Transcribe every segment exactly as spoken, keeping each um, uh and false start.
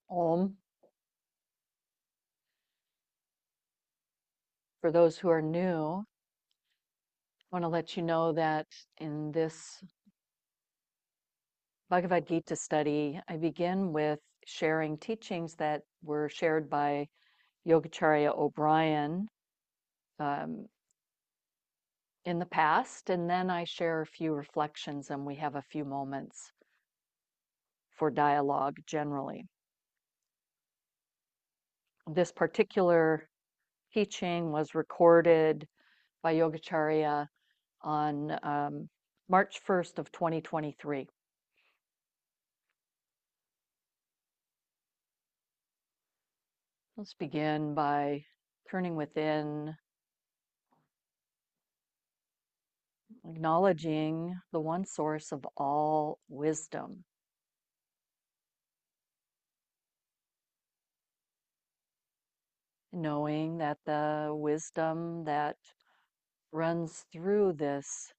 Om. For those who are new, I want to let you know that in this Bhagavad Gita study, I begin with sharing teachings that were shared by Yogacharya O'Brien um, in the past, and then I share a few reflections and we have a few moments for dialogue generally. This particular teaching was recorded by Yogacharya on um, March first of twenty twenty-three. Let's begin by turning within, acknowledging the one source of all wisdom. Knowing that the wisdom that runs through this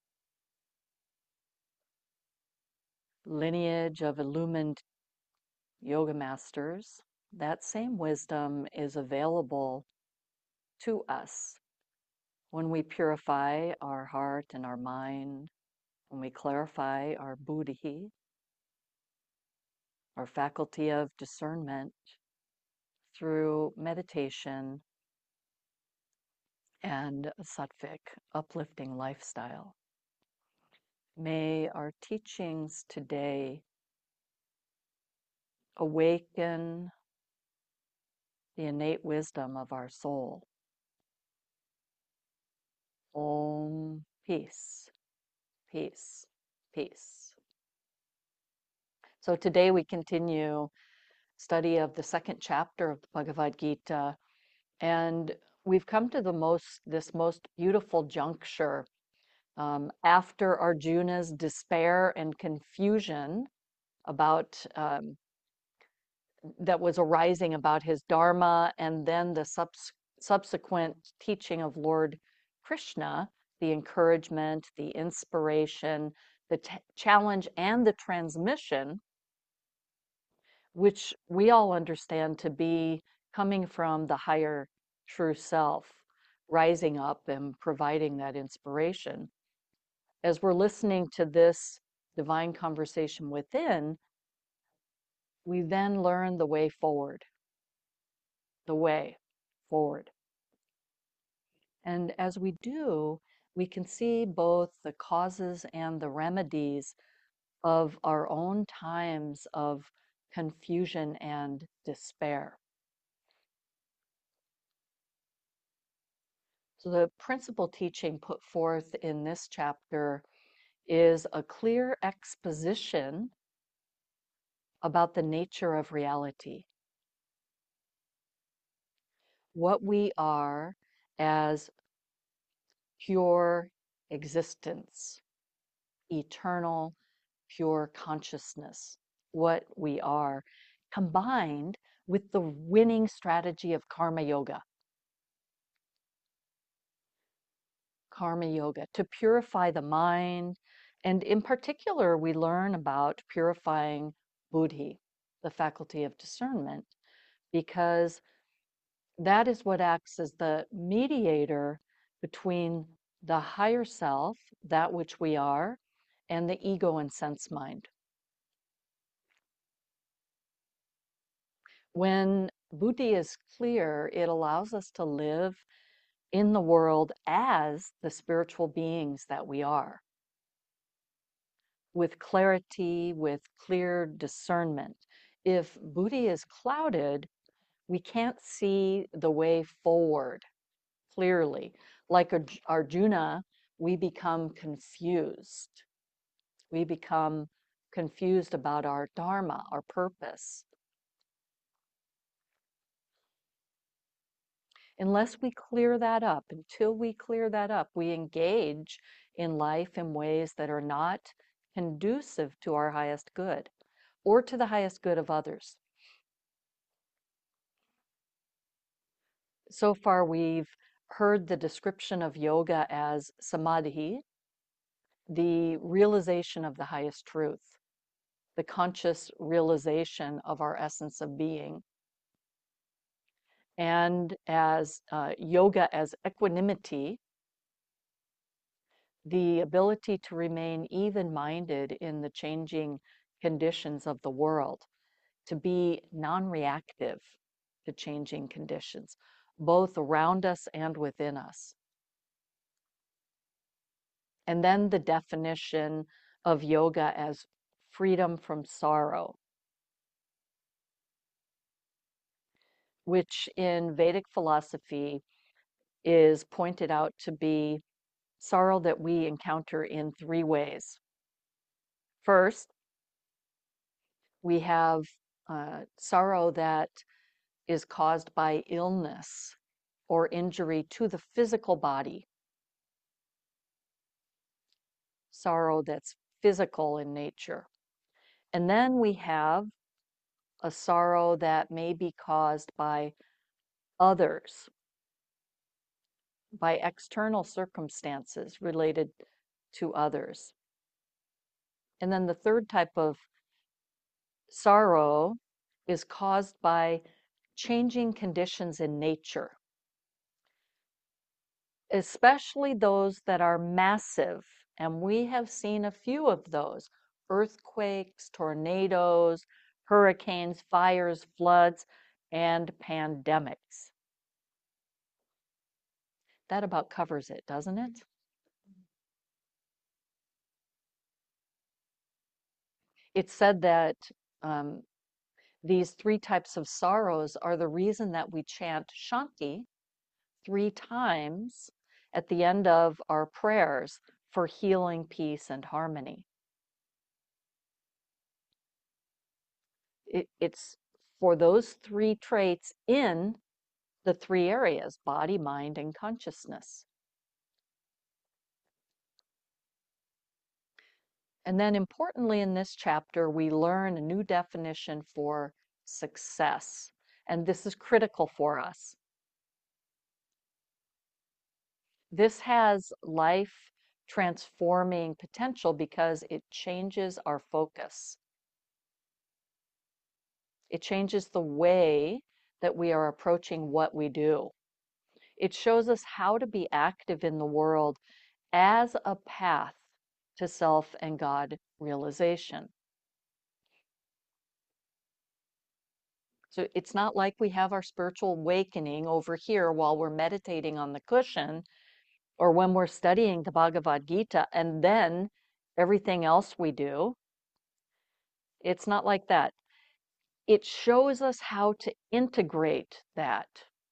lineage of illumined yoga masters, that same wisdom is available to us when we purify our heart and our mind, when we clarify our buddhi, our faculty of discernment, through meditation and a sattvic, uplifting lifestyle. May our teachings today awaken the innate wisdom of our soul. Om, peace, peace, peace. So today we continue study of the second chapter of the Bhagavad Gita, and we've come to the most this most beautiful juncture um, after Arjuna's despair and confusion about um, that was arising about his dharma, and then the subs- subsequent teaching of Lord Krishna, the encouragement, the inspiration, the t- challenge, and the transmission, which we all understand to be coming from the higher true self, rising up and providing that inspiration. As we're listening to this divine conversation within, we then learn the way forward, the way forward. And as we do, we can see both the causes and the remedies of our own times of confusion and despair. So, the principal teaching put forth in this chapter is a clear exposition about the nature of reality, what we are as pure existence, eternal, pure consciousness, what we are, combined with the winning strategy of karma yoga. Karma yoga, to purify the mind. And in particular, we learn about purifying buddhi, the faculty of discernment, because that is what acts as the mediator between the higher self, that which we are, and the ego and sense mind. When buddhi is clear, it allows us to live in the world as the spiritual beings that we are, with clarity, with clear discernment. If buddhi is clouded, we can't see the way forward clearly. Like Arjuna, we become confused. We become confused about our dharma, our purpose. Unless we clear that up, until we clear that up, we engage in life in ways that are not conducive to our highest good or to the highest good of others. So far, we've heard the description of yoga as samadhi, the realization of the highest truth, the conscious realization of our essence of being, and as uh, yoga as equanimity, the ability to remain even-minded in the changing conditions of the world, to be non-reactive to changing conditions, both around us and within us. And then the definition of yoga as freedom from sorrow, which in Vedic philosophy is pointed out to be sorrow that we encounter in three ways. First, we have uh, sorrow that is caused by illness or injury to the physical body, sorrow that's physical in nature. And then we have a sorrow that may be caused by others, by external circumstances related to others. And then the third type of sorrow is caused by changing conditions in nature, especially those that are massive. And we have seen a few of those: earthquakes, tornadoes, hurricanes, fires, floods, and pandemics. That about covers it, doesn't it? It's said that um, these three types of sorrows are the reason that we chant Shanti three times at the end of our prayers for healing, peace, and harmony. It, it's for those three traits in the three areas: body, mind, and consciousness. And then importantly in this chapter, we learn a new definition for success. And this is critical for us. This has life transforming potential because it changes our focus. It changes the way that we are approaching what we do. It shows us how to be active in the world as a path to self and God realization. So it's not like we have our spiritual awakening over here while we're meditating on the cushion, or when we're studying the Bhagavad Gita, and then everything else we do. It's not like that. It shows us how to integrate that.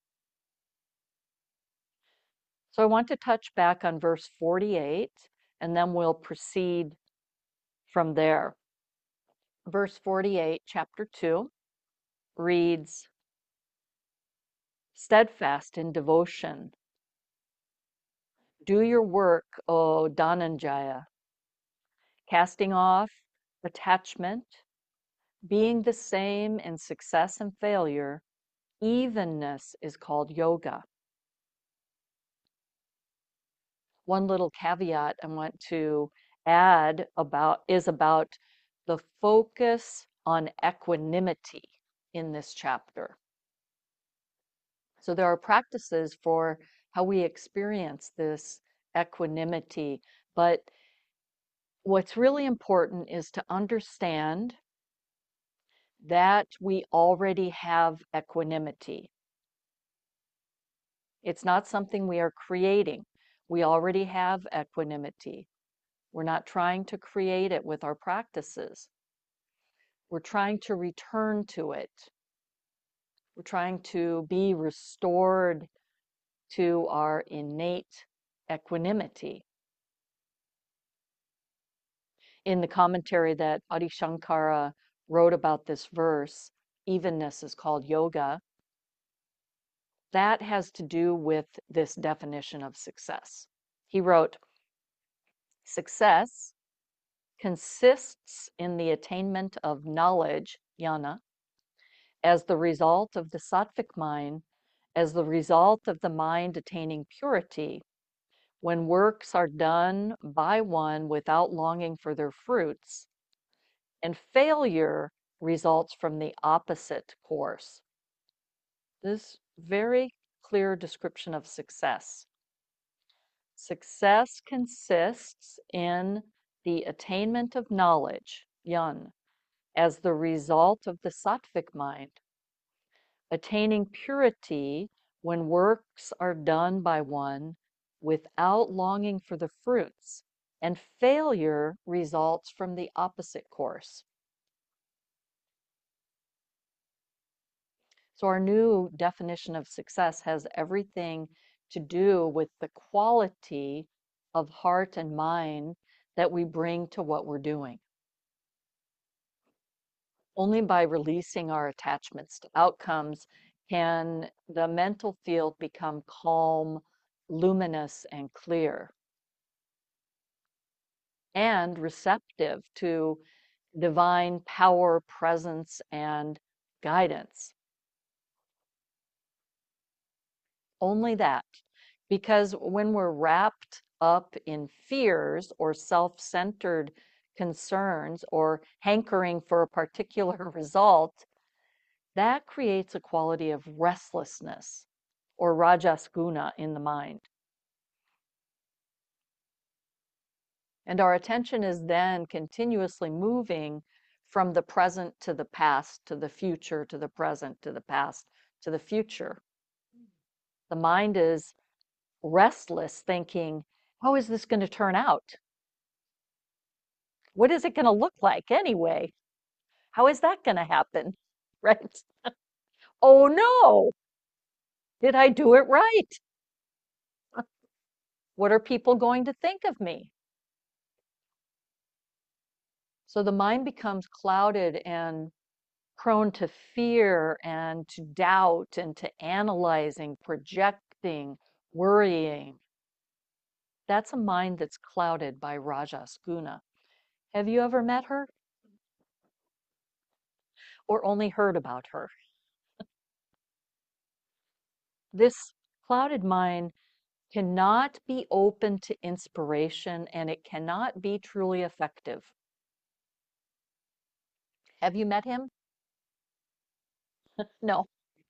So I want to touch back on verse forty-eight, and then we'll proceed from there. Verse forty-eight, chapter two, reads, "Steadfast in devotion, do your work, O Dhananjaya, casting off attachment, being the same in success and failure, evenness is called yoga." One little caveat I want to add about is about the focus on equanimity in this chapter. So there are practices for how we experience this equanimity, but what's really important is to understand that we already have equanimity. It's not something we are creating. We already have equanimity. We're not trying to create it with our practices. We're trying to return to it. We're trying to be restored to our innate equanimity. In the commentary that Adi Shankara wrote about this verse, evenness is called yoga. That has to do with this definition of success. He wrote, "Success consists in the attainment of knowledge, jnana, as the result of the sattvic mind, as the result of the mind attaining purity, when works are done by one without longing for their fruits, and failure results from the opposite course. This very clear description of success. Success consists in the attainment of knowledge, jnana, as the result of the sattvic mind, attaining purity when works are done by one without longing for the fruits, and failure results from the opposite course. So our new definition of success has everything to do with the quality of heart and mind that we bring to what we're doing. Only by releasing our attachments to outcomes can the mental field become calm, luminous, and clear, and receptive to divine power, presence, and guidance. Only that. Because when we're wrapped up in fears or self-centered concerns or hankering for a particular result, that creates a quality of restlessness or rajas guna in the mind. And our attention is then continuously moving from the present to the past, to the future, to the present, to the past, to the future. The mind is restless, thinking, how is this going to turn out? What is it going to look like anyway? How is that going to happen? Right? Oh no, did I do it right? What are people going to think of me? So the mind becomes clouded and prone to fear and to doubt and to analyzing, projecting, worrying. That's a mind that's clouded by rajas guna. Have you ever met her? Or only heard about her? This clouded mind cannot be open to inspiration, and it cannot be truly effective. Have you met him? No.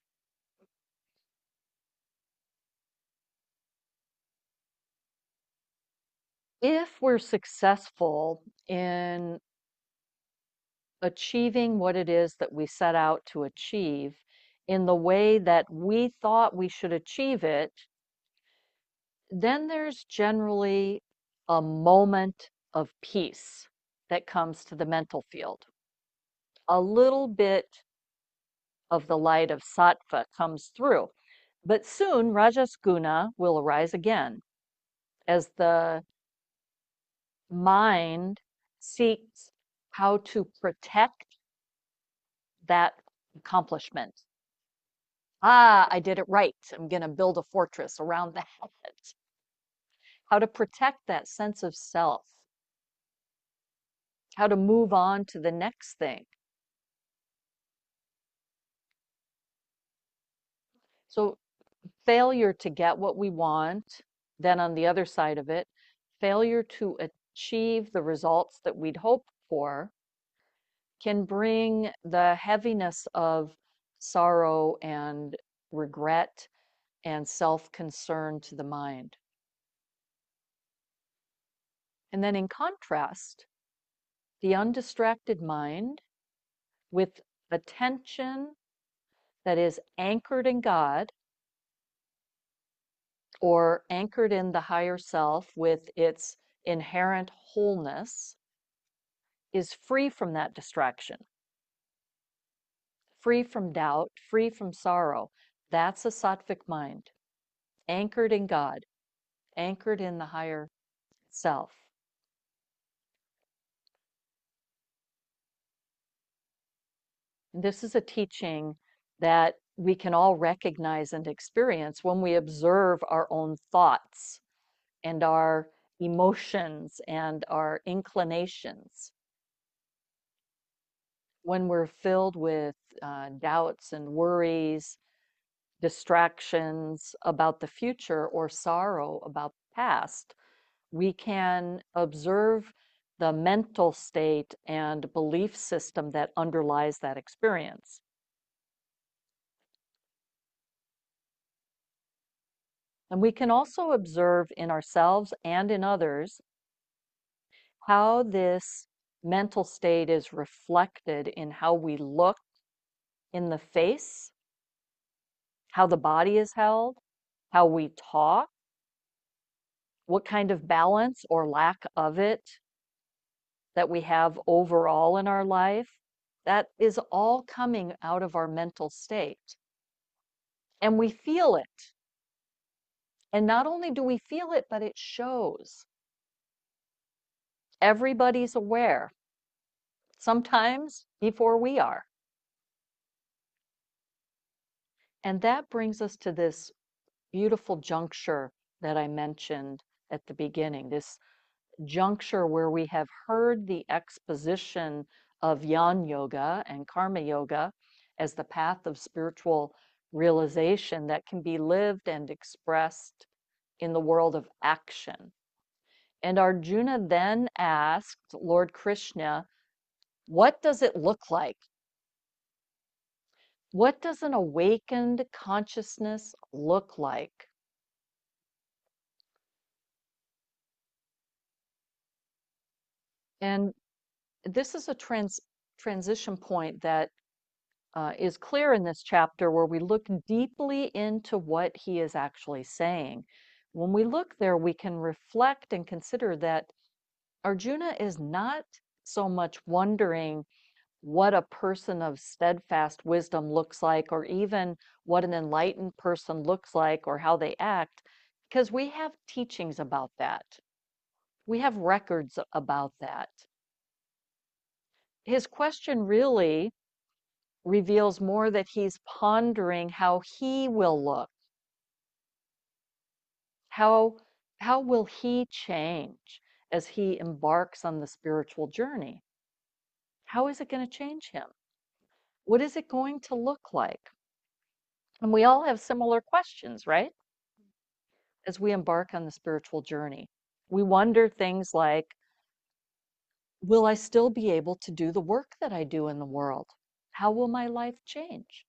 If we're successful in achieving what it is that we set out to achieve in the way that we thought we should achieve it, then there's generally a moment of peace that comes to the mental field. A little bit of the light of sattva comes through. But soon rajas guna will arise again as the mind seeks how to protect that accomplishment. Ah, I did it right. I'm going to build a fortress around that. How to protect that sense of self. How to move on to the next thing. So failure to get what we want, then on the other side of it, failure to achieve the results that we'd hoped for can bring the heaviness of sorrow and regret and self-concern to the mind. And then in contrast, the undistracted mind with attention that is anchored in God or anchored in the higher self with its inherent wholeness is free from that distraction, free from doubt, free from sorrow. That's a sattvic mind, anchored in God, anchored in the higher self. And this is a teaching that we can all recognize and experience when we observe our own thoughts and our emotions and our inclinations. When we're filled with uh, doubts and worries, distractions about the future, or sorrow about the past, we can observe the mental state and belief system that underlies that experience. And we can also observe in ourselves and in others how this mental state is reflected in how we look in the face, how the body is held, how we talk, what kind of balance or lack of it that we have overall in our life. That is all coming out of our mental state. And we feel it. And not only do we feel it, but it shows. Everybody's aware, sometimes before we are. And that brings us to this beautiful juncture that I mentioned at the beginning, this juncture where we have heard the exposition of Jnana Yoga and Karma Yoga as the path of spiritual realization that can be lived and expressed in the world of action. And Arjuna then asked Lord Krishna, what does it look like? What does an awakened consciousness look like? And this is a trans transition point that uh, is clear in this chapter where we look deeply into what he is actually saying. When we look there, we can reflect and consider that Arjuna is not so much wondering what a person of steadfast wisdom looks like, or even what an enlightened person looks like, or how they act, because we have teachings about that. We have records about that. His question really reveals more that he's pondering how he will look. How, how will he change as he embarks on the spiritual journey? How is it going to change him? What is it going to look like? And we all have similar questions, right? As we embark on the spiritual journey, we wonder things like, will I still be able to do the work that I do in the world? How will my life change?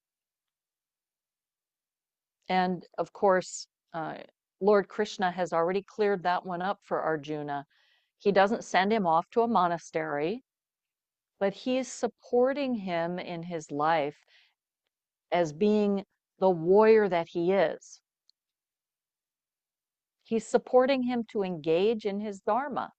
And of course, uh, Lord Krishna has already cleared that one up for Arjuna. He doesn't send him off to a monastery, but he's supporting him in his life as being the warrior that he is. He's supporting him to engage in his dharma.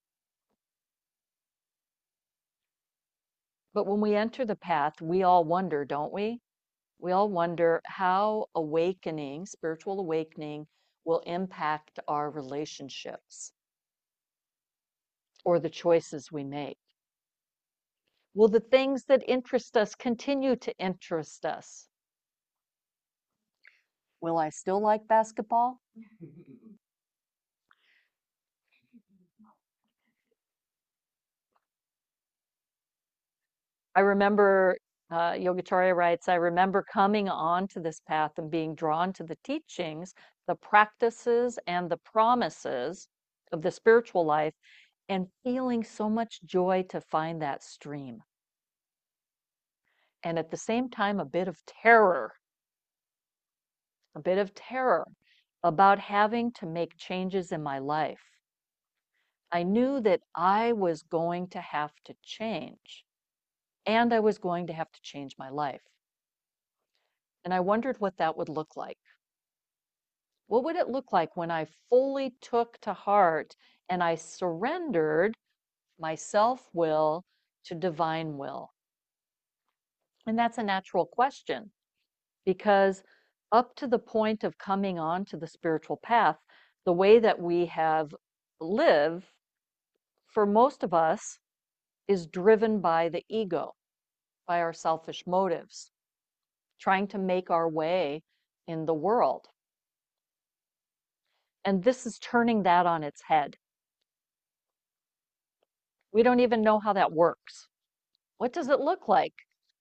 But when we enter the path, we all wonder, don't we? We all wonder how awakening, spiritual awakening, will impact our relationships or the choices we make. Will the things that interest us continue to interest us? Will I still like basketball? I remember, uh, Yogacharya writes, I remember coming onto this path and being drawn to the teachings, the practices, and the promises of the spiritual life, and feeling so much joy to find that stream. And at the same time, a bit of terror, a bit of terror about having to make changes in my life. I knew that I was going to have to change, and I was going to have to change my life. And I wondered what that would look like. What would it look like when I fully took to heart and I surrendered my self-will to divine will? And that's a natural question, because up to the point of coming on to the spiritual path, the way that we have lived for most of us is driven by the ego, by our selfish motives, trying to make our way in the world. And this is turning that on its head. We don't even know how that works. What does it look like?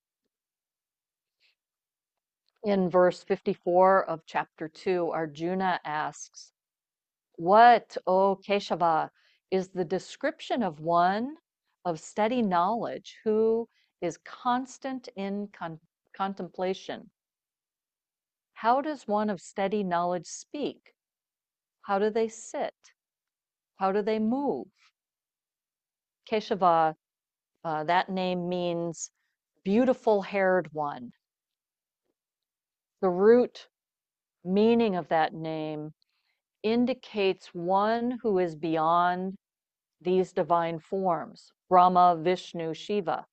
In verse fifty-four of chapter two, Arjuna asks, what, O Keshava, is the description of one of steady knowledge who is constant in con- contemplation. How does one of steady knowledge speak? How do they sit? How do they move? Keshava, uh, that name means beautiful haired one. The root meaning of that name indicates one who is beyond these divine forms, Brahma, Vishnu, Shiva,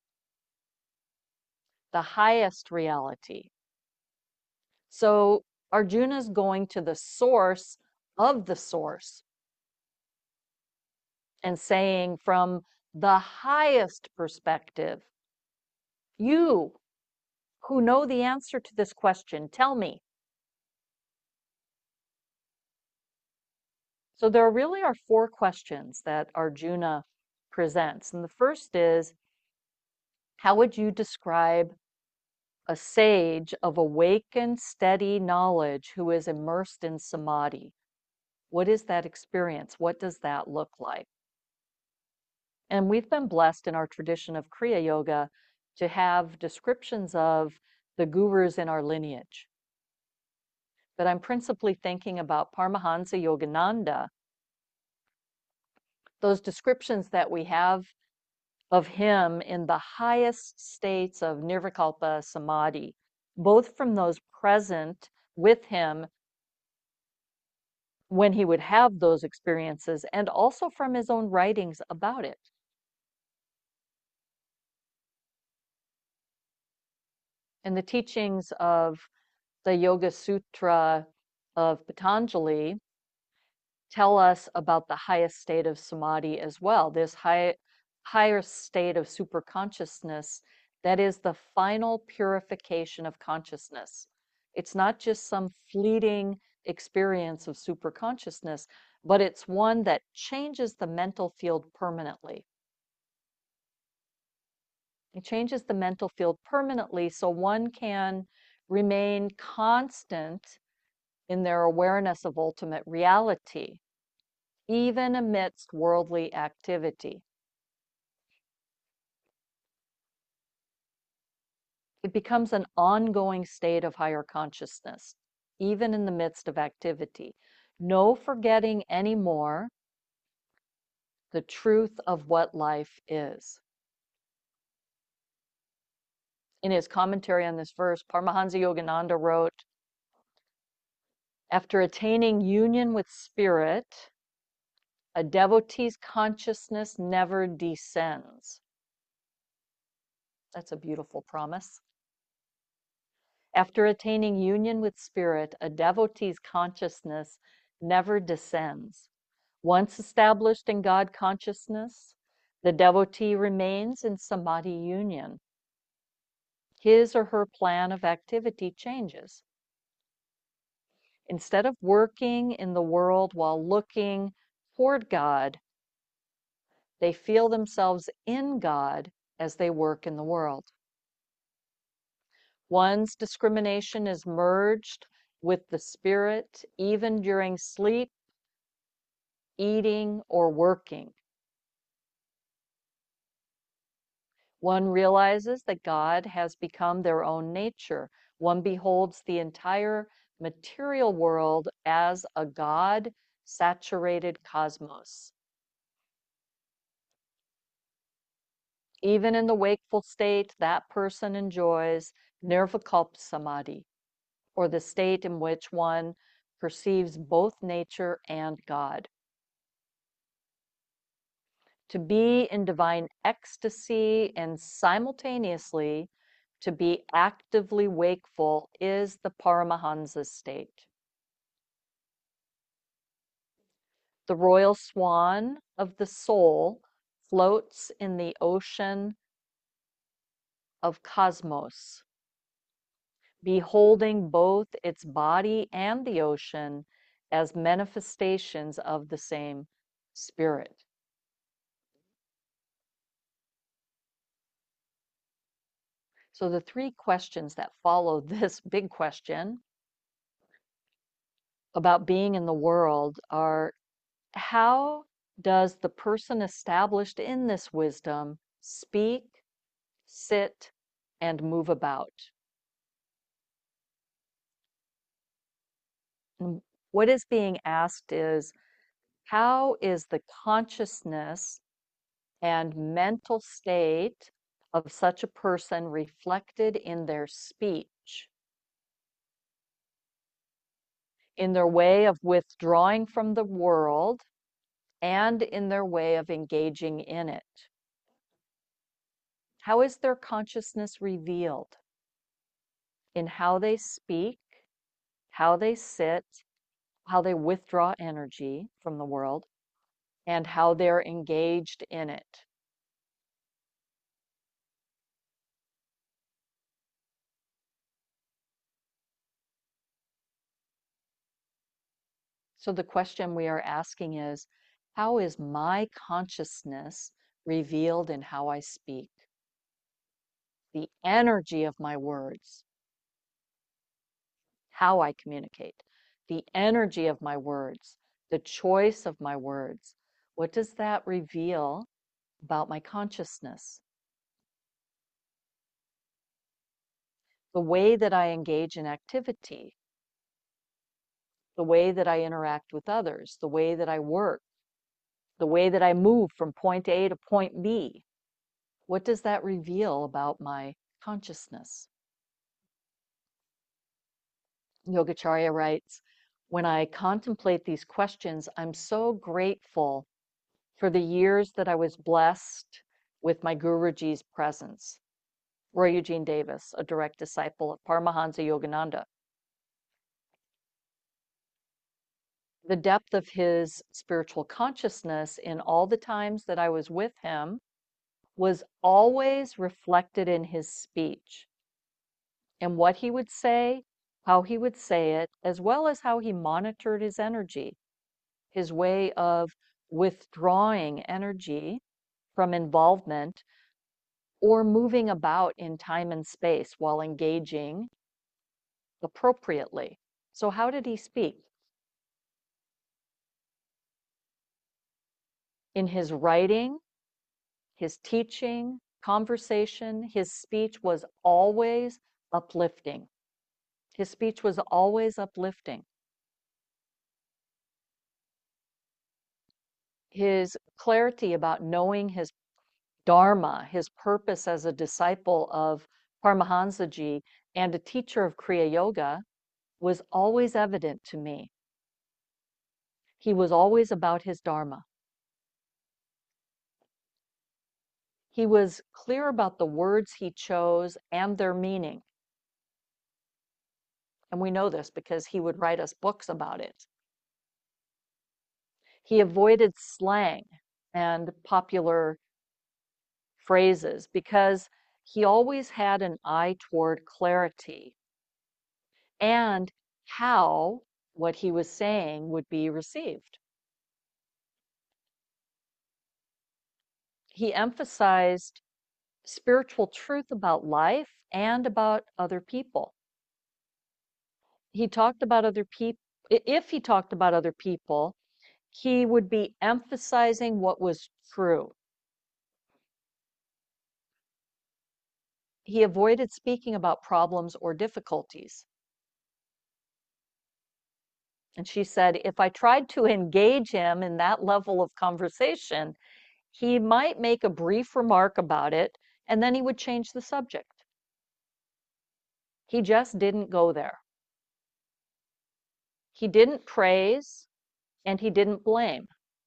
the highest reality. So Arjuna's going to the source of the source and saying from the highest perspective, you who know the answer to this question, tell me. So there really are four questions that Arjuna presents. And the first is, how would you describe a sage of awakened, steady knowledge who is immersed in samadhi? What is that experience? What does that look like? And we've been blessed in our tradition of Kriya Yoga to have descriptions of the gurus in our lineage. But I'm principally thinking about Paramahansa Yogananda, those descriptions that we have of him in the highest states of nirvikalpa samadhi, both from those present with him when he would have those experiences and also from his own writings about it. And the teachings of the Yoga Sutra of Patanjali tell us about the highest state of samadhi as well, this high, higher state of superconsciousness that is the final purification of consciousness. It's not just some fleeting experience of superconsciousness, but it's one that changes the mental field permanently. It changes the mental field permanently so one can remain constant in their awareness of ultimate reality, even amidst worldly activity. It becomes an ongoing state of higher consciousness, even in the midst of activity. No forgetting anymore the truth of what life is. In his commentary on this verse, Paramahansa Yogananda wrote, after attaining union with spirit, a devotee's consciousness never descends. That's a beautiful promise. After attaining union with spirit, a devotee's consciousness never descends. Once established in God consciousness, the devotee remains in samadhi union. His or her plan of activity changes. Instead of working in the world while looking toward God, they feel themselves in God as they work in the world. One's discrimination is merged with the spirit even during sleep, eating, or working. One realizes that God has become their own nature. One beholds the entire material world as a God-saturated cosmos. Even in the wakeful state, that person enjoys nirvikalpa samadhi, or the state in which one perceives both nature and God. To be in divine ecstasy and simultaneously to be actively wakeful is the Paramahansa state. The royal swan of the soul floats in the ocean of cosmos, beholding both its body and the ocean as manifestations of the same spirit. So the three questions that follow this big question about being in the world are, how does the person established in this wisdom speak, sit, and move about? And what is being asked is, how is the consciousness and mental state of such a person reflected in their speech, in their way of withdrawing from the world, and in their way of engaging in it? How is their consciousness revealed? In how they speak, how they sit, how they withdraw energy from the world, and how they're engaged in it. So the question we are asking is, how is my consciousness revealed in how I speak? The energy of my words, how I communicate, the energy of my words, the choice of my words. What does that reveal about my consciousness? The way that I engage in activity, the way that I interact with others, the way that I work, the way that I move from point A to point B. What does that reveal about my consciousness? Yogacharya writes, when I contemplate these questions, I'm so grateful for the years that I was blessed with my Guruji's presence. Roy Eugene Davis, a direct disciple of Paramahansa Yogananda. The depth of his spiritual consciousness in all the times that I was with him was always reflected in his speech and what he would say, how he would say it, as well as how he monitored his energy, his way of withdrawing energy from involvement or moving about in time and space while engaging appropriately. So, how did he speak? In his writing, his teaching, conversation, his speech was always uplifting. His speech was always uplifting. His clarity about knowing his dharma, his purpose as a disciple of Paramahansaji and a teacher of Kriya Yoga, was always evident to me. He was always about his dharma. He was clear about the words he chose and their meaning. And we know this because he would write us books about it. He avoided slang and popular phrases because he always had an eye toward clarity and how what he was saying would be received. He emphasized spiritual truth about life and about other people. He talked about other people. If he talked about other people, he would be emphasizing what was true. He avoided speaking about problems or difficulties. And she said, if I tried to engage him in that level of conversation, he might make a brief remark about it, and then he would change the subject. He just didn't go there. He didn't praise, and he didn't blame.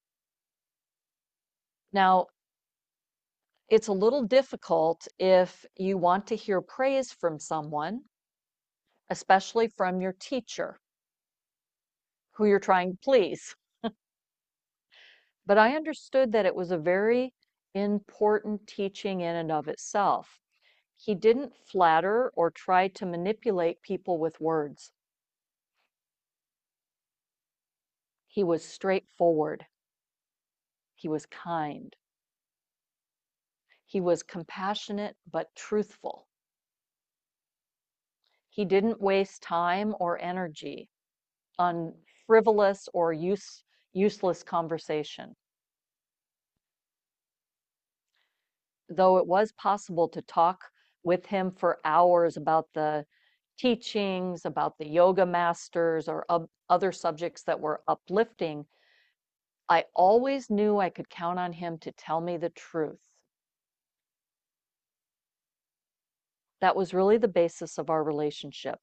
Now, it's a little difficult if you want to hear praise from someone, especially from your teacher, who you're trying to please. But I understood that it was a very important teaching in and of itself. He didn't flatter or try to manipulate people with words. He was straightforward. He was kind. He was compassionate but truthful. He didn't waste time or energy on frivolous or use, useless conversation. though it was possible to talk with him for hours about the teachings, about the yoga masters, or ob- other subjects that were uplifting, I always knew I could count on him to tell me the truth. That was really the basis of our relationship,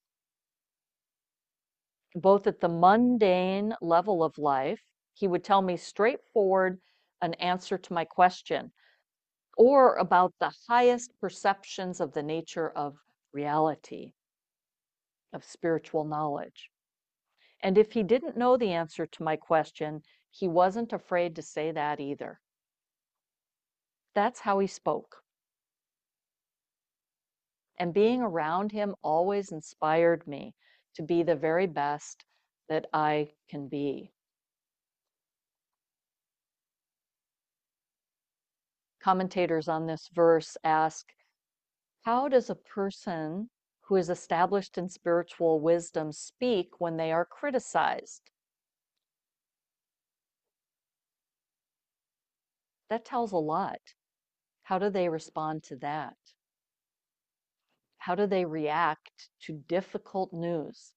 both at the mundane level of life. He would tell me straightforward an answer to my question, or about the highest perceptions of the nature of reality, of spiritual knowledge. And if he didn't know the answer to my question, he wasn't afraid to say that either. That's how he spoke. And being around him always inspired me to be the very best that I can be. Commentators on this verse ask, how does a person who is established in spiritual wisdom speak when they are criticized? That tells a lot. How do they respond to that? How do they react to difficult news?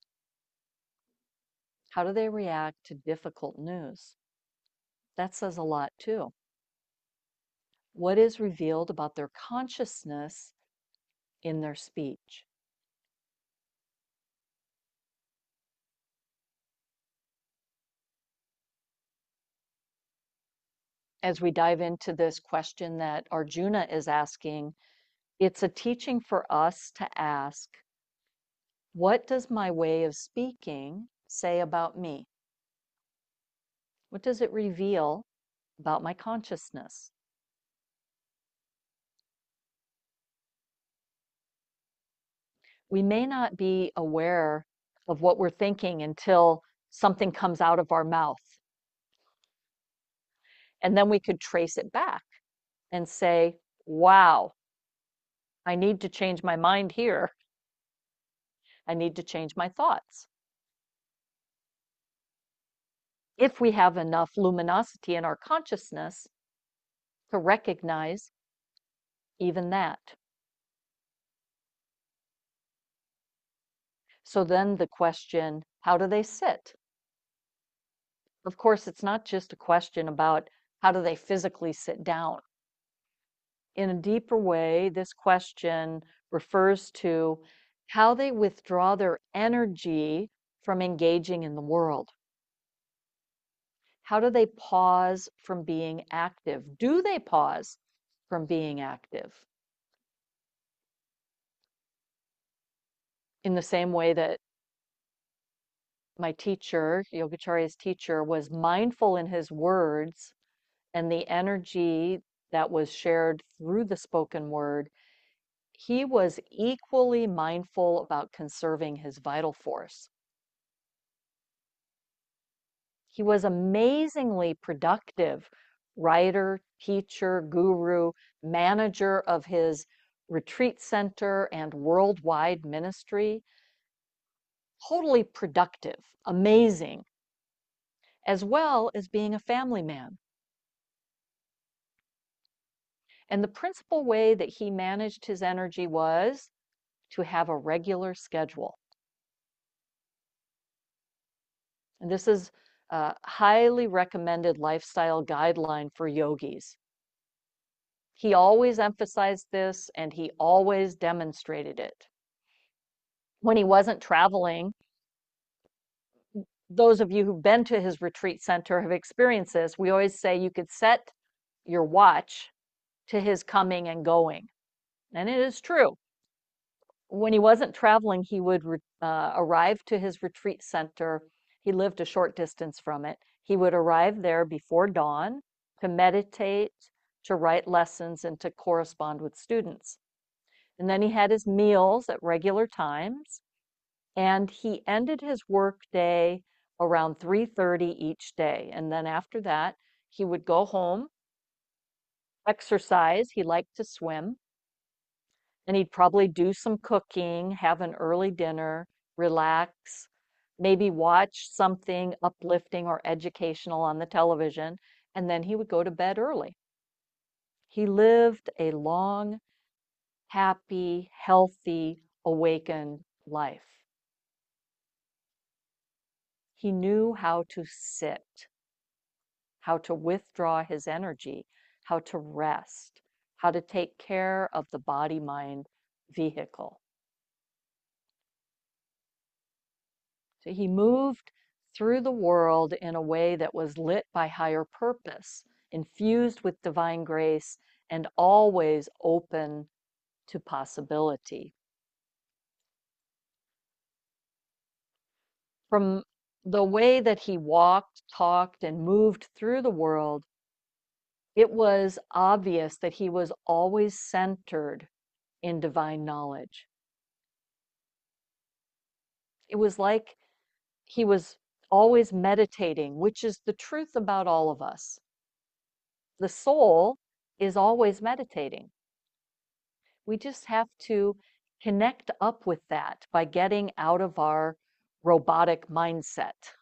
How do they react to difficult news? That says a lot too. What is revealed about their consciousness in their speech? As we dive into this question that Arjuna is asking, it's a teaching for us to ask, what does my way of speaking say about me? What does it reveal about my consciousness? We may not be aware of what we're thinking until something comes out of our mouth. And then we could trace it back and say, wow, I need to change my mind here. I need to change my thoughts. If we have enough luminosity in our consciousness to recognize even that. So then the question, how do they sit? Of course, it's not just a question about how do they physically sit down. In a deeper way, this question refers to how they withdraw their energy from engaging in the world. How do they pause from being active? Do they pause from being active? In the same way that my teacher, Yogacharya's teacher, was mindful in his words and the energy that was shared through the spoken word, he was equally mindful about conserving his vital force. He was amazingly productive writer, teacher, guru, manager of his retreat center and worldwide ministry. Totally productive, amazing, as well as being a family man. And the principal way that he managed his energy was to have a regular schedule. And this is a highly recommended lifestyle guideline for yogis. He always emphasized this and he always demonstrated it. When he wasn't traveling, those of you who've been to his retreat center have experienced this. We always say you could set your watch to his coming and going. And it is true. When he wasn't traveling, he would uh, arrive to his retreat center. He lived a short distance from it. He would arrive there before dawn to meditate, to write lessons, and to correspond with students. And then he had his meals at regular times. And he ended his work day around three thirty each day. And then after that, he would go home, exercise. He liked to swim. And he'd probably do some cooking, have an early dinner, relax, maybe watch something uplifting or educational on the television, and then he would go to bed early. He lived a long, happy, healthy, awakened life. He knew how to sit, how to withdraw his energy, how to rest, how to take care of the body-mind vehicle. So he moved through the world in a way that was lit by higher purpose, infused with divine grace, and always open to possibility. From the way that he walked, talked, and moved through the world, it was obvious that he was always centered in divine knowledge. It was like he was always meditating, which is the truth about all of us. The soul is always meditating. We just have to connect up with that by getting out of our robotic mindset.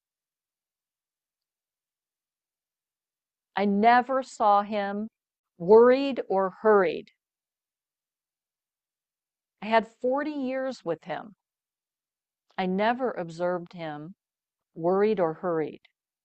I never saw him worried or hurried. I had forty years with him. I never observed him worried or hurried.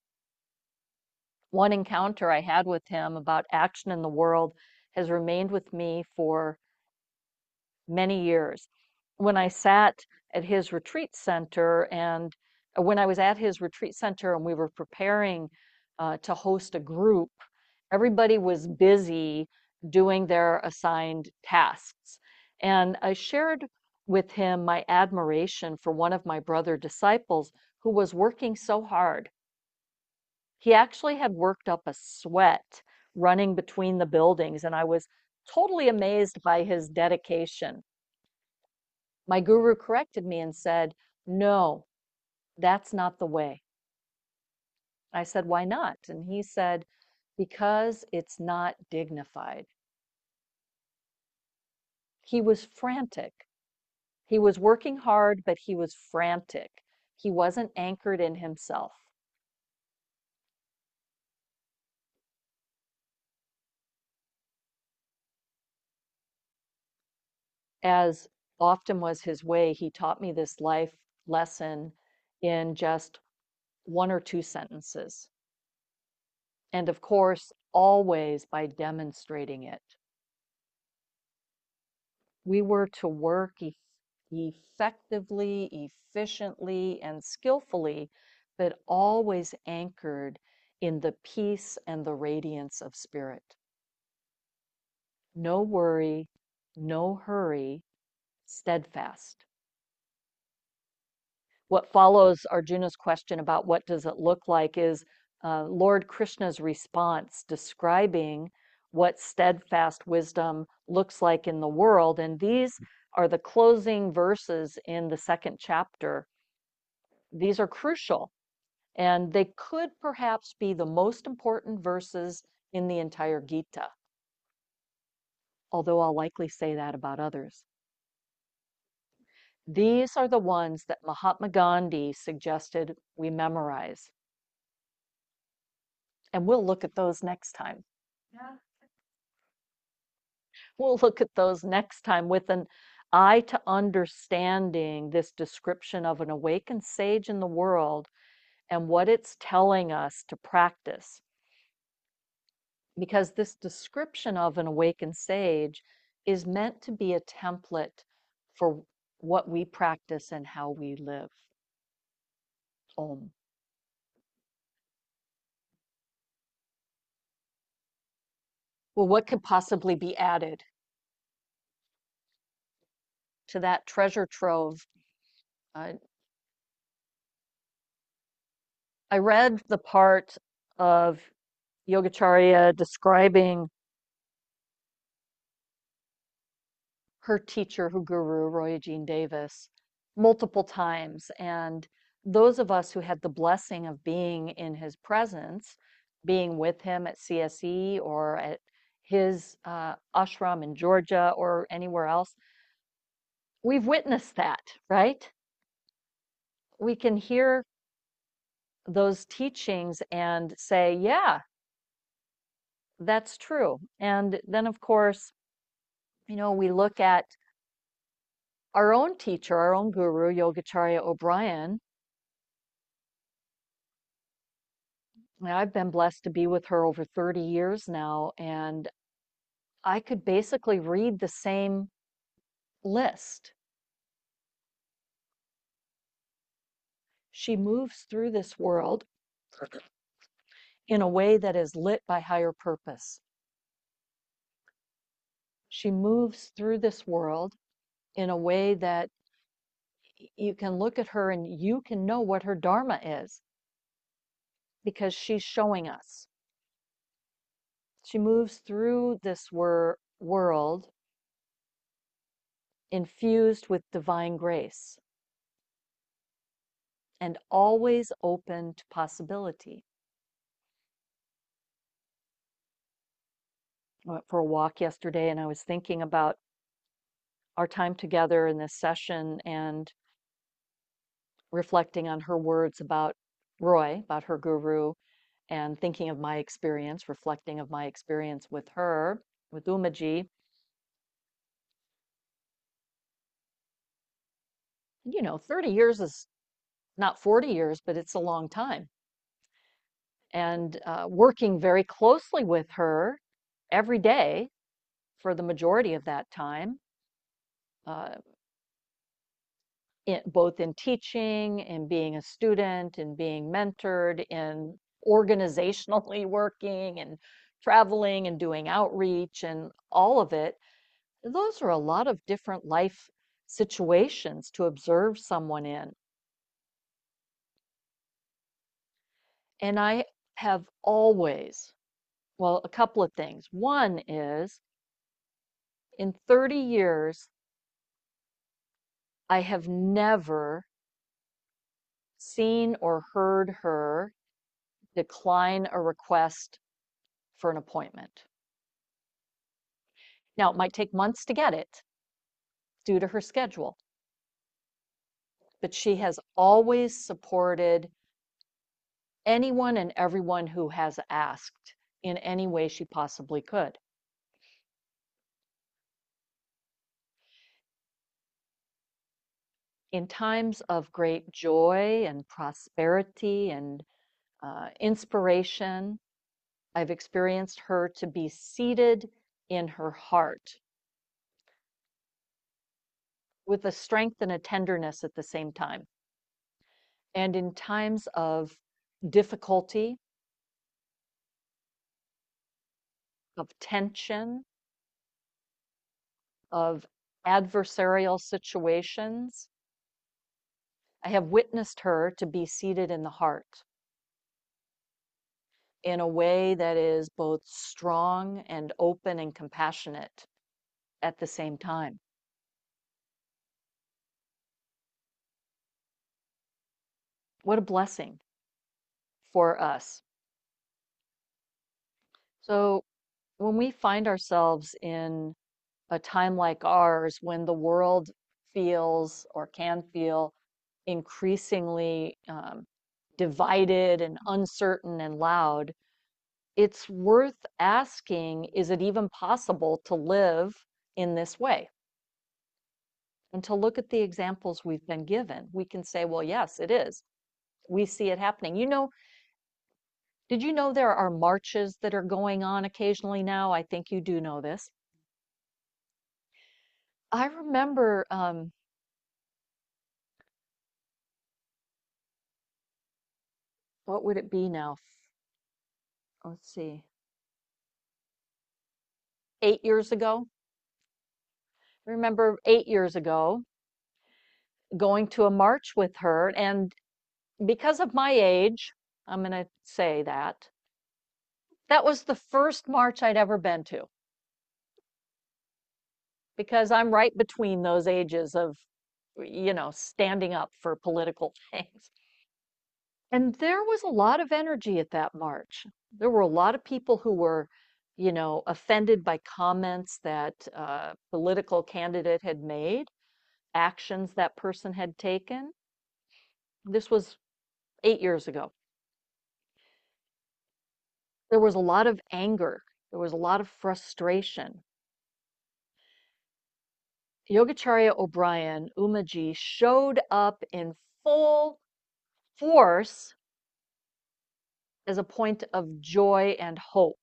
One encounter I had with him about action in the world has remained with me for many years. When I sat at his retreat center and uh, when I was at his retreat center and we were preparing uh, to host a group, everybody was busy doing their assigned tasks. And I shared with him my admiration for one of my brother disciples who was working so hard. He actually had worked up a sweat running between the buildings, and I was totally amazed by his dedication. My guru corrected me and said, "No, that's not the way." I said, "Why not?" And he said, "Because it's not dignified." He was frantic. He was working hard, but he was frantic. He wasn't anchored in himself. As often was his way, he taught me this life lesson in just one or two sentences. And of course, always by demonstrating it. We were to work e- effectively, efficiently, and skillfully, but always anchored in the peace and the radiance of spirit. No worry, no hurry, steadfast. What follows Arjuna's question about what does it look like is uh, Lord Krishna's response describing what steadfast wisdom looks like in the world. And these are the closing verses in the second chapter. These are crucial, and they could perhaps be the most important verses in the entire Gita, although I'll likely say that about others. These are the ones that Mahatma Gandhi suggested we memorize. And we'll look at those next time. Yeah. We'll look at those next time with an eye to understanding this description of an awakened sage in the world and what it's telling us to practice. Because this description of an awakened sage is meant to be a template for what we practice and how we live. Om. Well, what could possibly be added to that treasure trove? Uh, I read the part of Yogacharya describing her teacher, her guru, Roya Jean Davis, multiple times. And those of us who had the blessing of being in his presence, being with him at C S E or at his uh, ashram in Georgia or anywhere else, we've witnessed that, right? We can hear those teachings and say, yeah, that's true. And then, of course, you know, we look at our own teacher, our own guru, Yogacharya O'Brien. I've been blessed to be with her over thirty years now, and I could basically read the same list. She moves through this world in a way that is lit by higher purpose. She moves through this world in a way that you can look at her and you can know what her dharma is because she's showing us. She moves through this wor- world infused with divine grace and always open to possibility. I went for a walk yesterday and I was thinking about our time together in this session and reflecting on her words about Roy, about her guru, and thinking of my experience, reflecting of my experience with her, with Umaji. You know, thirty years is not forty years, but it's a long time. And uh, working very closely with her every day for the majority of that time, uh, in, both in teaching and being a student and being mentored and organizationally working and traveling and doing outreach and all of it. Those are a lot of different life situations to observe someone in. And I have always, well, a couple of things. One is in thirty years, I have never seen or heard her decline a request for an appointment. Now, it might take months to get it due to her schedule, but she has always supported anyone and everyone who has asked in any way she possibly could. In times of great joy and prosperity and uh, inspiration, I've experienced her to be seated in her heart with a strength and a tenderness at the same time. And in times of difficulty, of tension, of adversarial situations, I have witnessed her to be seated in the heart in a way that is both strong and open and compassionate at the same time. What a blessing for us. So, when we find ourselves in a time like ours, when the world feels or can feel increasingly um, divided and uncertain and loud, it's worth asking, is it even possible to live in this way? And to look at the examples we've been given, we can say, well, yes, it is. We see it happening. You know, did you know there are marches that are going on occasionally now? I think you do know this. I remember um, what would it be now? Let's see, eight years ago. I remember eight years ago going to a march with her, and because of my age, I'm going to say that that was the first march I'd ever been to because I'm right between those ages of, you know, standing up for political things. And there was a lot of energy at that march. There were a lot of people who were, you know, offended by comments that a political candidate had made, actions that person had taken. This was eight years ago. There was a lot of anger. There was a lot of frustration. Yogacharya O'Brien, Umaji, showed up in full force as a point of joy and hope.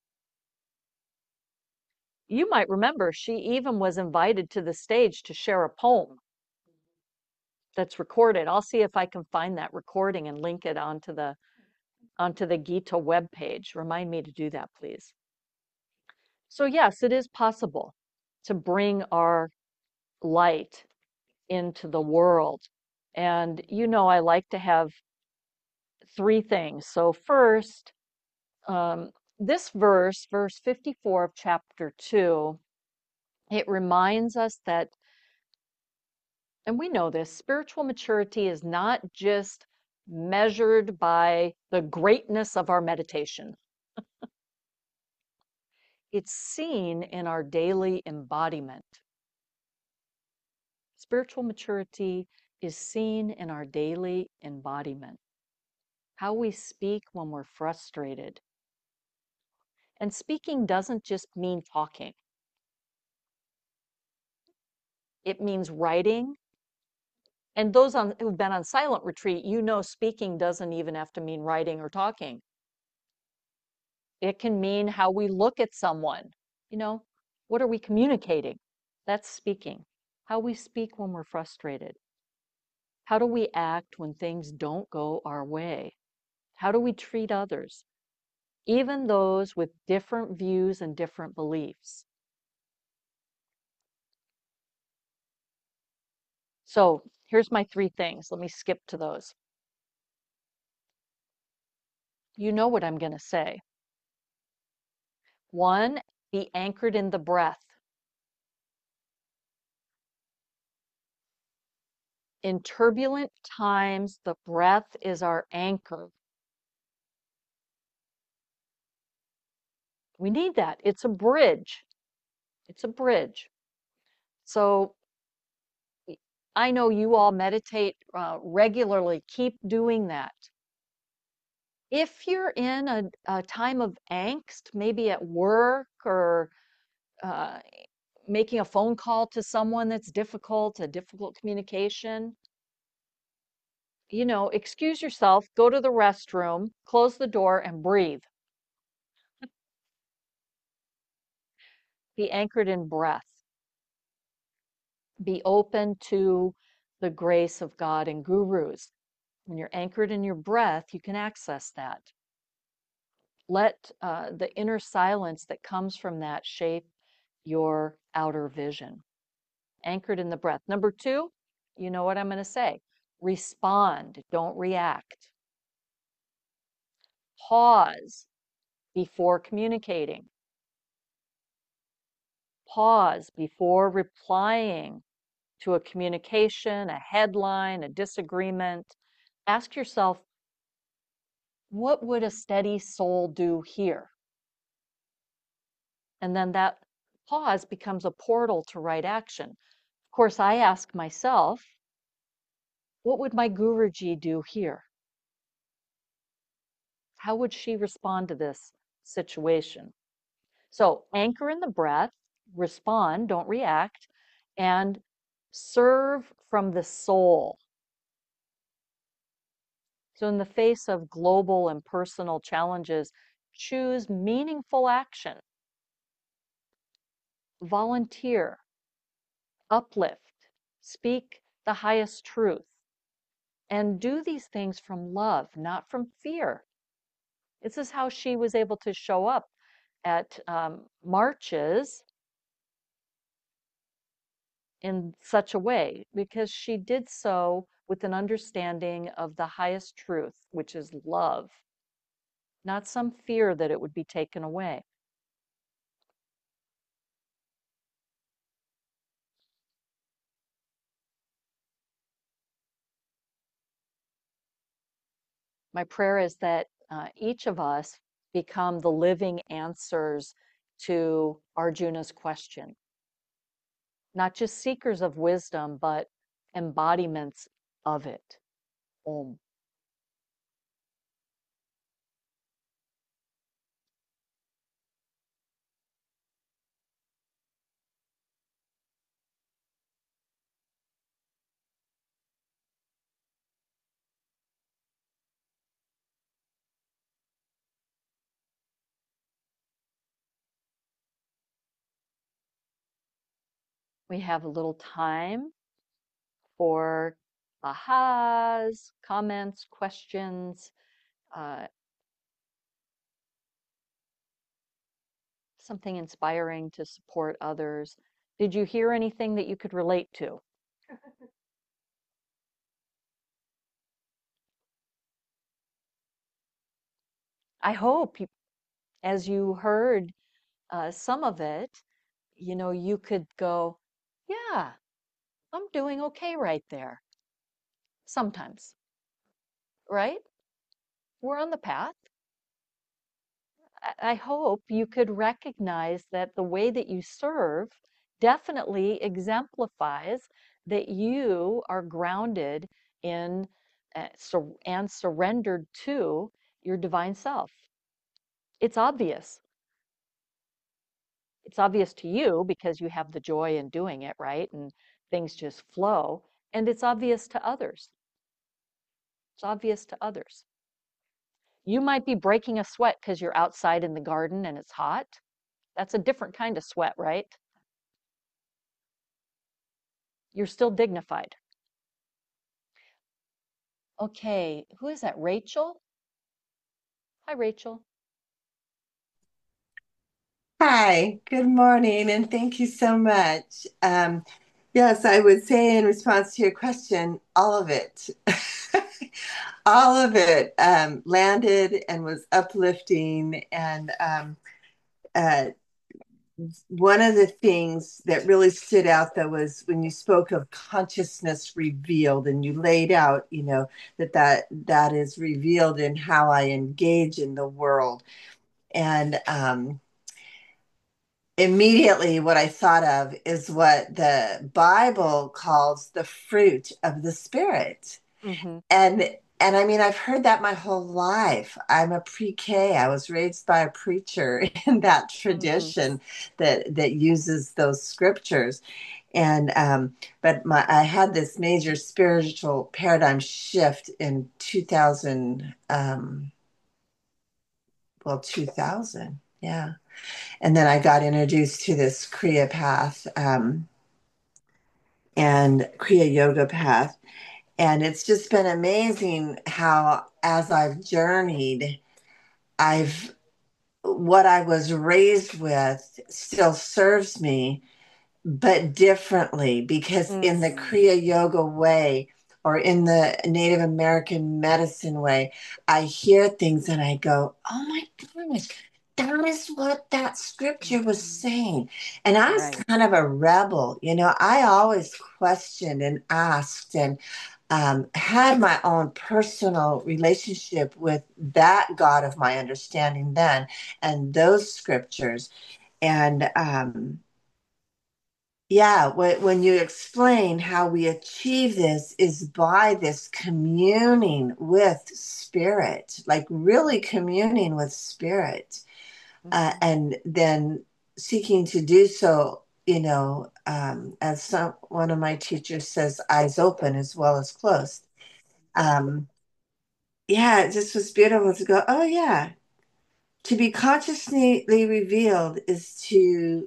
You might remember she even was invited to the stage to share a poem that's recorded. I'll see if I can find that recording and link it onto the onto the Gita webpage. Remind me to do that, please. So yes, it is possible to bring our light into the world. And you know, I like to have three things. So first, um, this verse, verse fifty-four of chapter two, it reminds us that, and we know this, spiritual maturity is not just measured by the greatness of our meditation. It's seen in our daily embodiment. Spiritual maturity is seen in our daily embodiment. How we speak when we're frustrated. And speaking doesn't just mean talking. It means writing. And those on, who've been on silent retreat, you know speaking doesn't even have to mean writing or talking. It can mean how we look at someone. You know, what are we communicating? That's speaking. How we speak when we're frustrated. How do we act when things don't go our way? How do we treat others? Even those with different views and different beliefs. So here's my three things. Let me skip to those. You know what I'm going to say. One, be anchored in the breath. In turbulent times, the breath is our anchor. We need that. It's a bridge. It's a bridge. So I know you all meditate uh, regularly. Keep doing that. If you're in a, a time of angst, maybe at work or uh, making a phone call to someone that's difficult, a difficult communication, you know, excuse yourself, go to the restroom, close the door, and breathe. Be anchored in breath. Be open to the grace of God and gurus. When you're anchored in your breath, you can access that. Let uh, the inner silence that comes from that shape your outer vision. Anchored in the breath. Number two, you know what I'm going to say. Respond, don't react. Pause before communicating. Pause before replying to a communication, a headline, a disagreement. Ask yourself, what would a steady soul do here? And then that pause becomes a portal to right action. Of course, I ask myself, what would my Guruji do here? How would she respond to this situation? So anchor in the breath, respond, don't react, and serve from the soul. So in the face of global and personal challenges, choose meaningful action. Volunteer, uplift, speak the highest truth, and do these things from love, not from fear. This is how she was able to show up at um, marches in such a way, because she did so with an understanding of the highest truth, which is love, not some fear that it would be taken away. My prayer is that uh, each of us become the living answers to Arjuna's question. Not just seekers of wisdom, but embodiments of it. Om. we have a little time for ahas, comments, questions, uh, something inspiring to support others. Did you hear anything that you could relate to? I hope you, as you heard uh, some of it, you know, you could go, yeah, I'm doing okay right there. Sometimes, right? We're on the path. I I hope you could recognize that the way that you serve definitely exemplifies that you are grounded in uh, sur- and surrendered to your divine self. It's obvious. It's obvious to you because you have the joy in doing it, right? And things just flow. And it's obvious to others. It's obvious to others. You might be breaking a sweat because you're outside in the garden and it's hot. That's a different kind of sweat, right? You're still dignified. Okay, who is that? Rachel? Hi, Rachel. Hi, good morning, and thank you so much. Um, yes, I would say in response to your question, all of it, all of it um, landed and was uplifting. And um, uh, one of the things that really stood out, though, was when you spoke of consciousness revealed, and you laid out, you know, that that that is revealed in how I engage in the world. And um, immediately what I thought of is what the Bible calls the fruit of the Spirit. Mm-hmm. And and I mean, I've heard that my whole life. I'm a pre-K. I was raised by a preacher in that Mm-hmm. tradition that that uses those scriptures. And um, but my I had this major spiritual paradigm shift in two thousand, um, well, two thousand, yeah. And then I got introduced to this Kriya path, um, and Kriya Yoga path. And it's just been amazing how, as I've journeyed, I've what I was raised with still serves me, but differently, because in the Mm. Kriya Yoga way, or in the Native American medicine way, I hear things and I go, oh my goodness, that is what that scripture was Mhm. saying. And I was Right. kind of a rebel. You know, I always questioned and asked and um, had my own personal relationship with that God of my understanding then and those scriptures. And um, yeah, when you explain how we achieve this is by this communing with spirit, like really communing with spirit, uh, Mm-hmm. and then seeking to do so, you know, um, as some, one of my teachers says, eyes open as well as closed. Um, yeah, it just was beautiful to go, oh, yeah, to be consciously revealed is to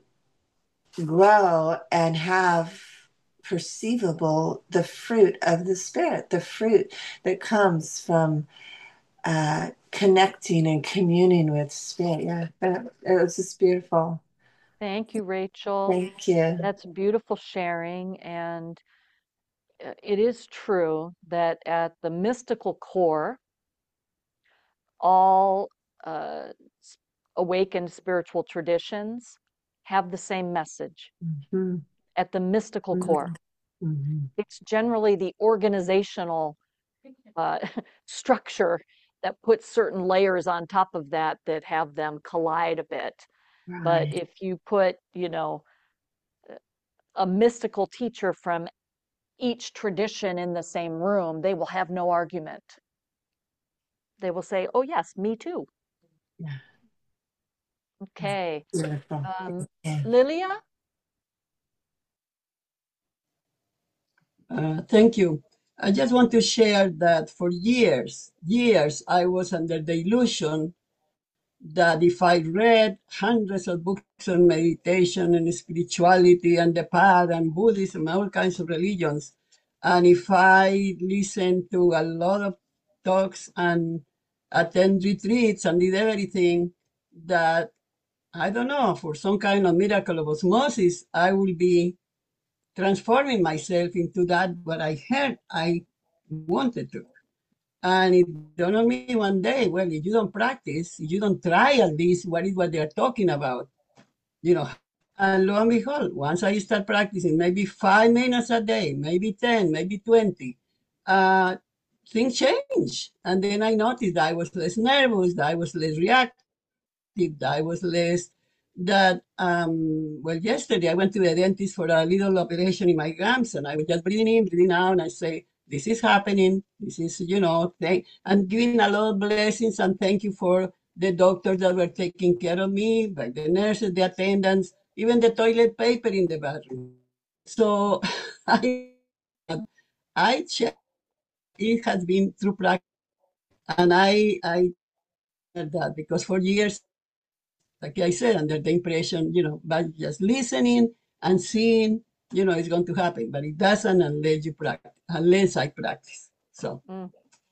grow and have perceivable the fruit of the spirit, the fruit that comes from uh, connecting and communing with spirit. Yeah, it, it was just beautiful. Thank you, Rachel. Thank you. That's beautiful sharing. And uh, it is true that at the mystical core, all uh, s- awakened spiritual traditions have the same message Mm-hmm. at the mystical core. Mm-hmm. It's generally the organizational uh, structure that puts certain layers on top of that that have them collide a bit. But Right. if you put, you know, a mystical teacher from each tradition in the same room, they will have no argument. They will say, oh, yes, me too. Yeah. Okay. Beautiful. Um, Yeah. Lilia? Uh, thank you. I just want to share that for years, years, I was under the illusion that if I read hundreds of books on meditation and spirituality and the path and Buddhism, all kinds of religions, and if I listen to a lot of talks and attend retreats and did everything, that I don't know, for some kind of miracle of osmosis, I will be transforming myself into that what I heard I wanted to. And it dawned on me one day, well, if you don't practice, if you don't try at least what is what they're talking about, you know. And lo and behold, once I start practicing, maybe five minutes a day, maybe ten, maybe twenty, uh, things change. And then I noticed that I was less nervous, that I was less reactive, that I was less that um well yesterday I went to the dentist for a little operation in my gums, and I was just breathing in, breathing out, and I say, this is happening, this is, you know, thank and giving a lot of blessings and thank you for the doctors that were taking care of me, by the nurses, the attendants, even the toilet paper in the bathroom. So I I check it has been through practice, and I I that because for years, like I said, under the impression, you know, by just listening and seeing, you know, it's going to happen, but it doesn't unless you practice, unless I practice. So, Mm.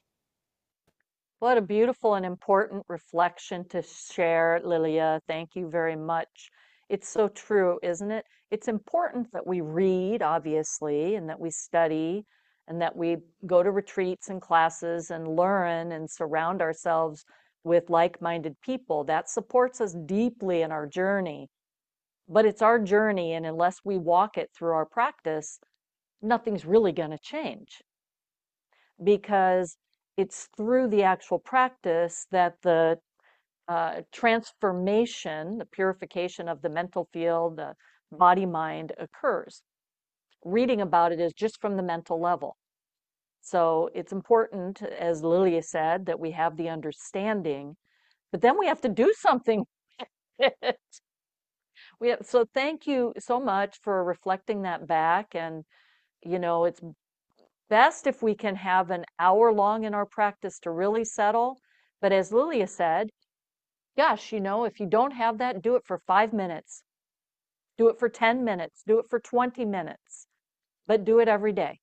What a beautiful and important reflection to share, Lilia. Thank you very much. It's so true, isn't it? It's important that we read, obviously, and that we study, and that we go to retreats and classes and learn and surround ourselves with like-minded people. That supports us deeply in our journey. But it's our journey, and unless we walk it through our practice, nothing's really going to change, because it's through the actual practice that the uh, transformation, the purification of the mental field, the body mind occurs. Reading about it is just from the mental level. So it's important, as Lilia said, that we have the understanding, but then we have to do something with it. We have, so thank you so much for reflecting that back. And, you know, it's best if we can have an hour long in our practice to really settle. But as Lilia said, gosh, you know, if you don't have that, do it for five minutes, do it for ten minutes, do it for twenty minutes, but do it every day.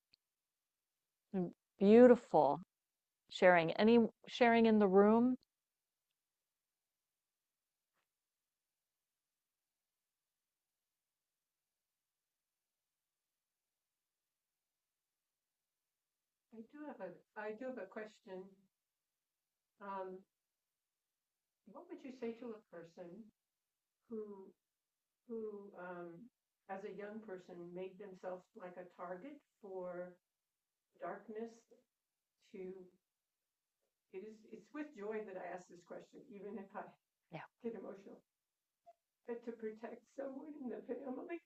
Mm, beautiful sharing. Any sharing in the room? I do have a, I do have a question. Um, what would you say to a person who, who, um, as a young person, made themselves like a target for darkness to, it is, it's with joy that I ask this question, even if I Yeah. get emotional, but to protect someone in the family.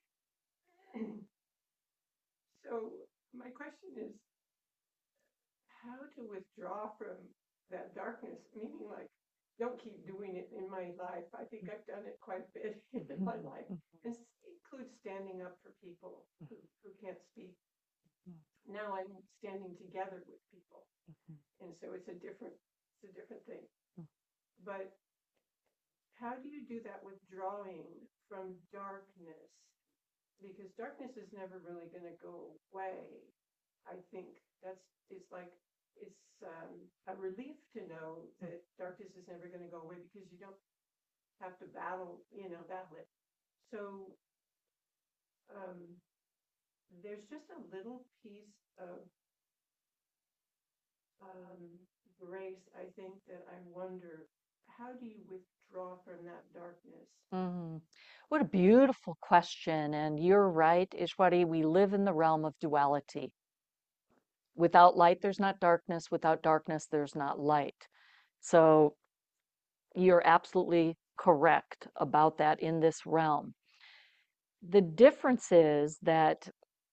So my question is, how to withdraw from that darkness, meaning like, don't keep doing it in my life. I think I've done it quite a bit in my life. This includes standing up for people who, who can't speak. Now I'm standing together with people. And so it's a different, it's a different thing. But how do you do that withdrawing from darkness? Because darkness is never really going to go away. I think that's, it's like, it's um, a relief to know that darkness is never going to go away because you don't have to battle, you know, battle it. So um, there's just a little piece of um, grace, I think, that I wonder, how do you withdraw from that darkness? Mm. What a beautiful question. And you're right, Ishwari, we live in the realm of duality. Without light, there's not darkness. Without darkness, there's not light. So you're absolutely correct about that in this realm. The difference is that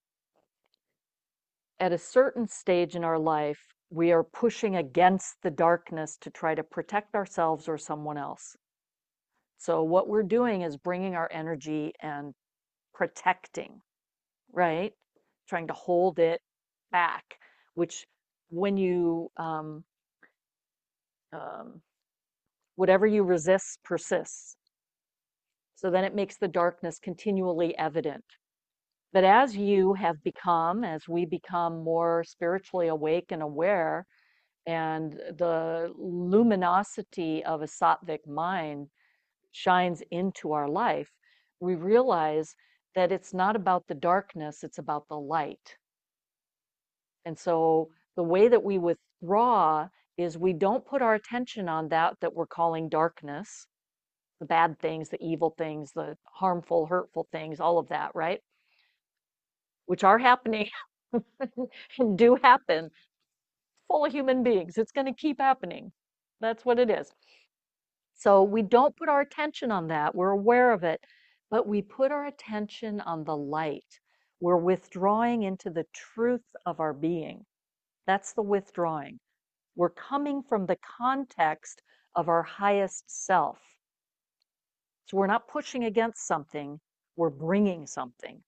at a certain stage in our life, we are pushing against the darkness to try to protect ourselves or someone else. So what we're doing is bringing our energy and protecting, right? Trying to hold it back, which when you um, um, Whatever you resist persists. So then it makes the darkness continually evident. But as you have become, as we become more spiritually awake and aware, and the luminosity of a sattvic mind shines into our life, we realize that it's not about the darkness, it's about the light. And so the way that we withdraw is we don't put our attention on that that we're calling darkness, the bad things, the evil things, the harmful, hurtful things, all of that, right? Which are happening and do happen, full of human beings. It's going to keep happening. That's what it is. So we don't put our attention on that. We're aware of it, but we put our attention on the light. We're withdrawing into the truth of our being. That's the withdrawing. We're coming from the context of our highest self. So we're not pushing against something, we're bringing something.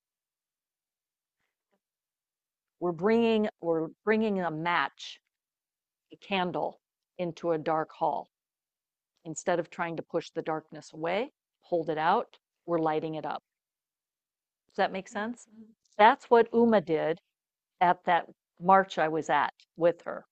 We're bringing, we're bringing a match, a candle into a dark hall. Instead of trying to push the darkness away, hold it out, we're lighting it up. Does that make sense? That's what Uma did at that march I was at with her.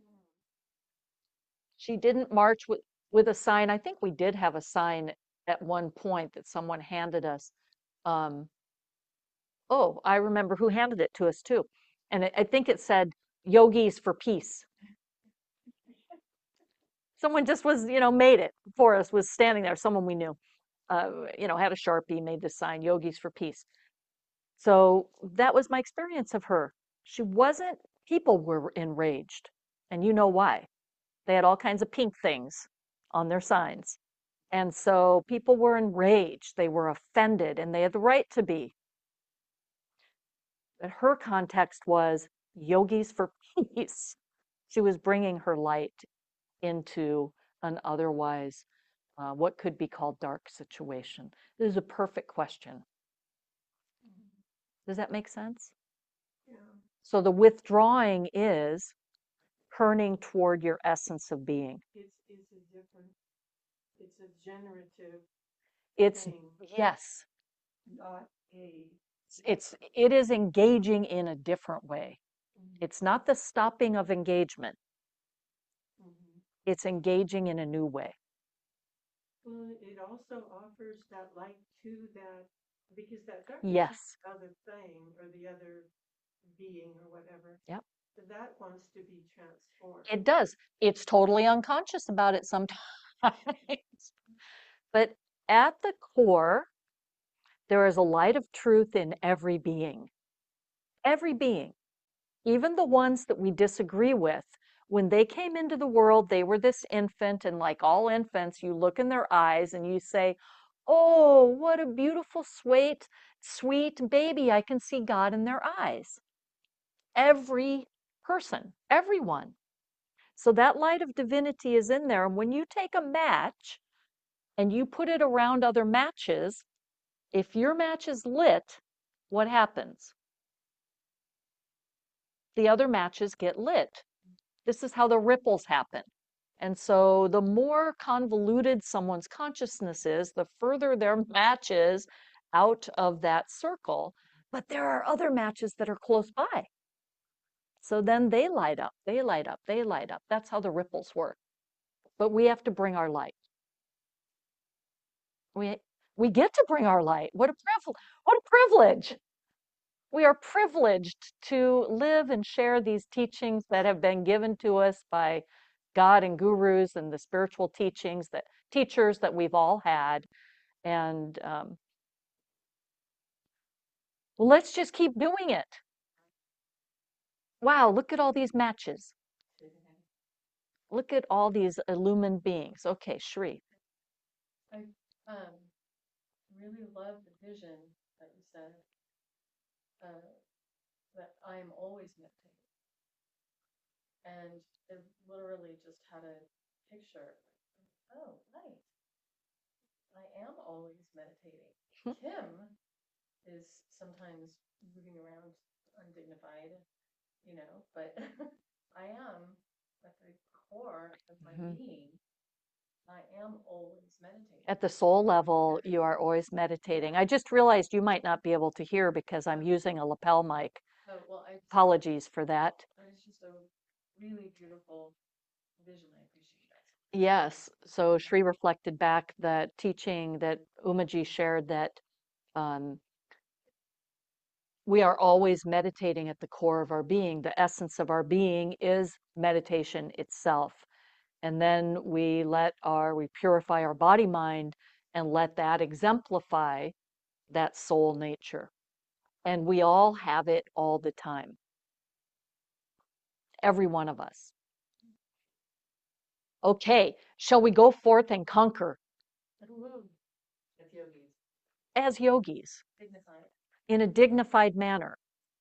She didn't march with, with a sign. I think we did have a sign at one point that someone handed us. Um, oh, I remember who handed it to us too. And it, I think it said, Yogis for Peace. Someone just was, you know, made it for us, was standing there, someone we knew, uh, you know, had a Sharpie, made this sign, Yogis for Peace. So that was my experience of her. She wasn't, people were enraged. And you know why. They had all kinds of pink things on their signs. And so people were enraged. They were offended, and they had the right to be. But her context was Yogis for Peace. She was bringing her light into an otherwise, uh, what could be called dark situation. This is a perfect question. Does that make sense? Yeah. So the withdrawing is turning toward your essence of being. It's, it's a different, it's a generative It's, thing, yes, not a, it's, it is engaging in a different way. It's not the stopping of engagement. mhm. It's engaging in a new way. Well, it also offers that light to that, because that darkness is Yes. the other thing or the other being or whatever. Yep. That wants to be transformed. It does. It's totally unconscious about it sometimes. But at the core, there is a light of truth in every being. Every being. Even the ones that we disagree with. When they came into the world, they were this infant, and like all infants, you look in their eyes and you say, oh, what a beautiful, sweet, sweet baby. I can see God in their eyes. Every person, everyone. So that light of divinity is in there. And when you take a match and you put it around other matches, if your match is lit, what happens? The other matches get lit. This is how the ripples happen. And so the more convoluted someone's consciousness is, the further their match is out of that circle. But there are other matches that are close by. So then they light up, they light up, they light up. That's how the ripples work. But we have to bring our light. We, we get to bring our light. What a privilege. What a privilege. We are privileged to live and share these teachings that have been given to us by God and gurus and the spiritual teachings that teachers that we've all had. And um, let's just keep doing it. Wow, look at all these matches. Look at all these illumined beings. Okay, Shri. I um, really love the vision that you said, uh, that I am always meditating. And it literally just had a picture. Oh, right. I am always meditating. Kim is sometimes moving around undignified, you know, but I am at the core of my Mhm. being I am always meditating. At the soul level, you are always meditating. I just realized you might not be able to hear because I'm using a lapel mic. Oh, well, I, Apologies for that. it's just a really beautiful vision. I appreciate that. Yes, so Shri reflected back that teaching that Umaji shared that um, we are always meditating at the core of our being. The essence of our being is meditation itself. And then we let our, we purify our body mind and let that exemplify that soul nature. And we all have it all the time. Every one of us. Okay, shall we go forth and conquer Woo-hoo. As yogis. as yogis Dignified. in a dignified manner?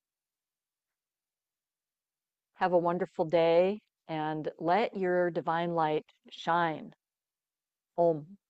Have a wonderful day and let your divine light shine. Om.